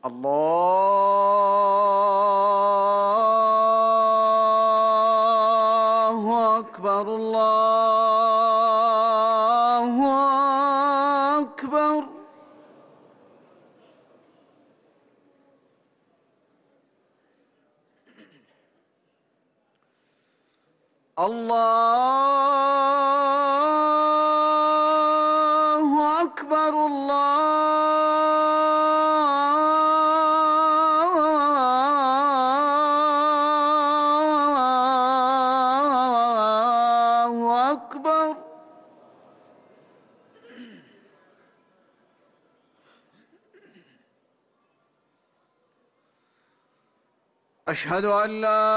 الله أكبر الله أكبر. الله أكبر الله أكبر. أشهد أن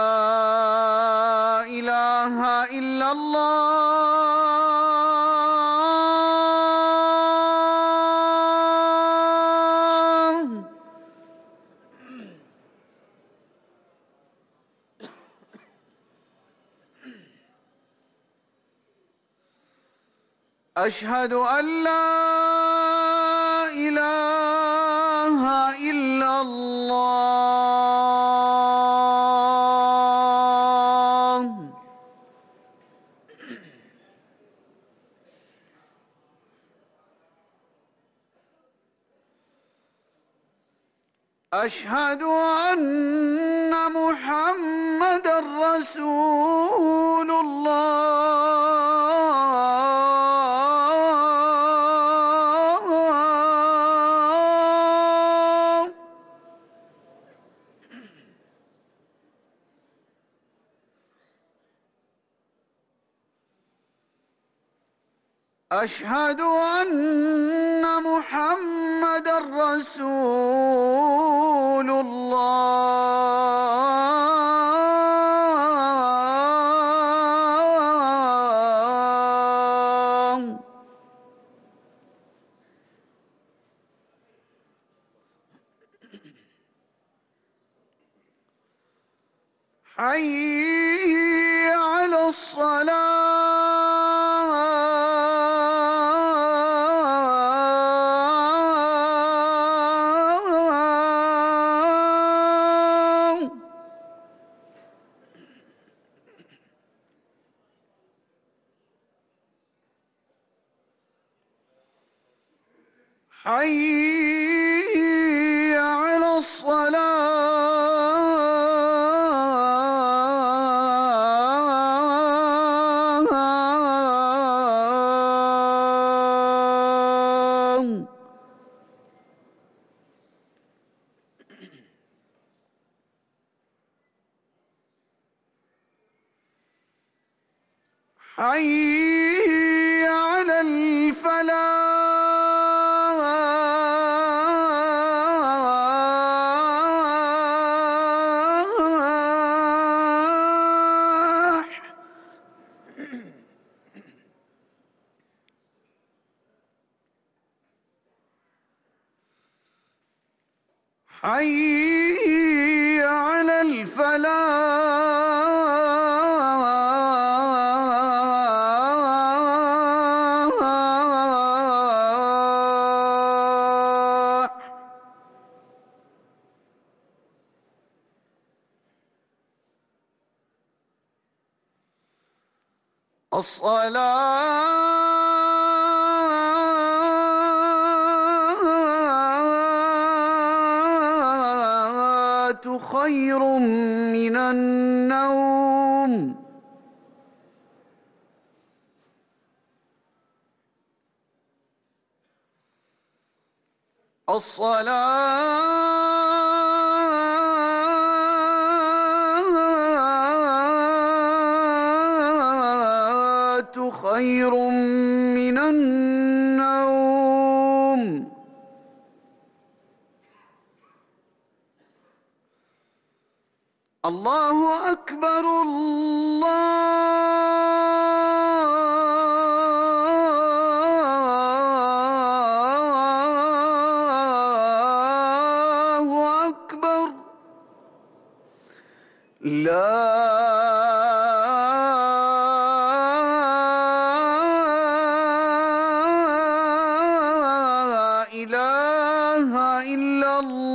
لا إله إلا الله. أشهد أن لا إله إلا الله. أشهد أن محمدًا رسول الله. أشهد أن محمدًا رسول الله. حي على الصلاة. حي على الصلاة. حي على الفلاح. حي على الفلاح. الصلاة خير من النوم. الصلاة خير من النوم. الله أكبر الله أكبر. لا إله إلا الله.